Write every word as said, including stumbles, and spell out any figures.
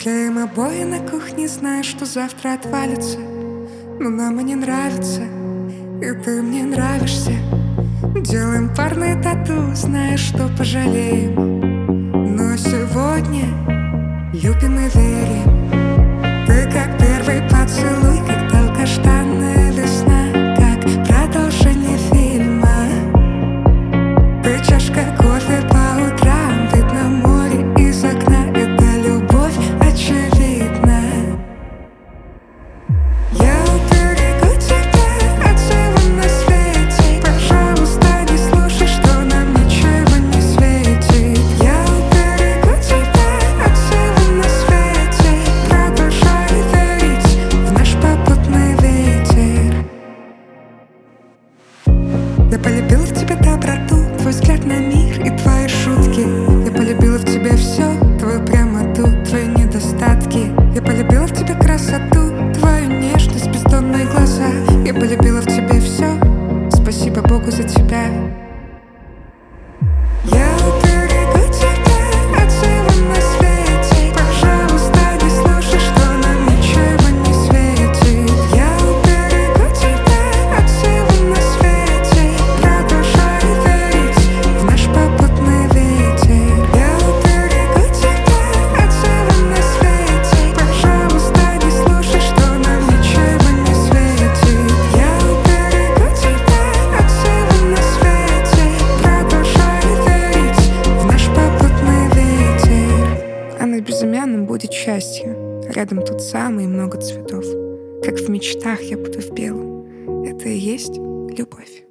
Клеим обои на кухне, зная, что завтра отвалится. Но нам они нравятся, и ты мне нравишься. Делаем парные тату, зная, что пожалеем. Но сегодня любим и верим. Ты как первый поцелуй, как долгожданная весна, как продолжение фильма. Ты чашка кофе по утрам, видно море из окна. Это любовь очевидна. Я уберегу тебя от всего на свете. Пожалуйста, не слушай, что нам ничего не светит. Я уберегу тебя от всего на свете. Продолжай верить в наш попутный ветер. Я полюбила в тебе доброту, твой взгляд на мир и твои шутки. Я полюбила в тебе все, твою прямоту, твои недостатки. Я полюбила в тебе красоту, твою нежность, бездонные глаза. Я полюбила в тебе все, спасибо Богу за тебя. Я уберегу тебя от всего на свете. Пожалуйста, не слушай, что нам ничего не светит. Я уберегу тебя от всего на свете. Продолжай верить в наш попутный ветер. Я уберегу тебя от всего на свете. Пожалуйста, не слушай, что нам ничего не светит. Я уберегу тебя от всего на свете. Продолжай верить в наш попутный ветер. А над безымянным будет счастье. Рядом тут самый много цветов. Как в мечтах я буду в белом. Это и есть любовь.